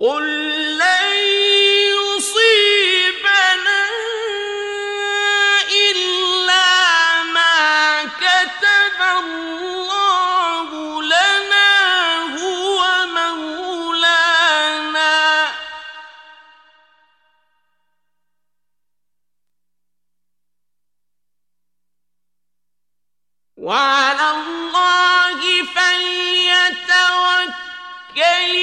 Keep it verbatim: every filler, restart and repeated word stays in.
قُل لَّن يُصِيبَنَا إِلَّا مَا كَتَبَ اللَّهُ لَنَا هُوَ مَوْلَانَا ۚ وَعَلَى اللَّهِ فَلْيَتَوَكَّلِ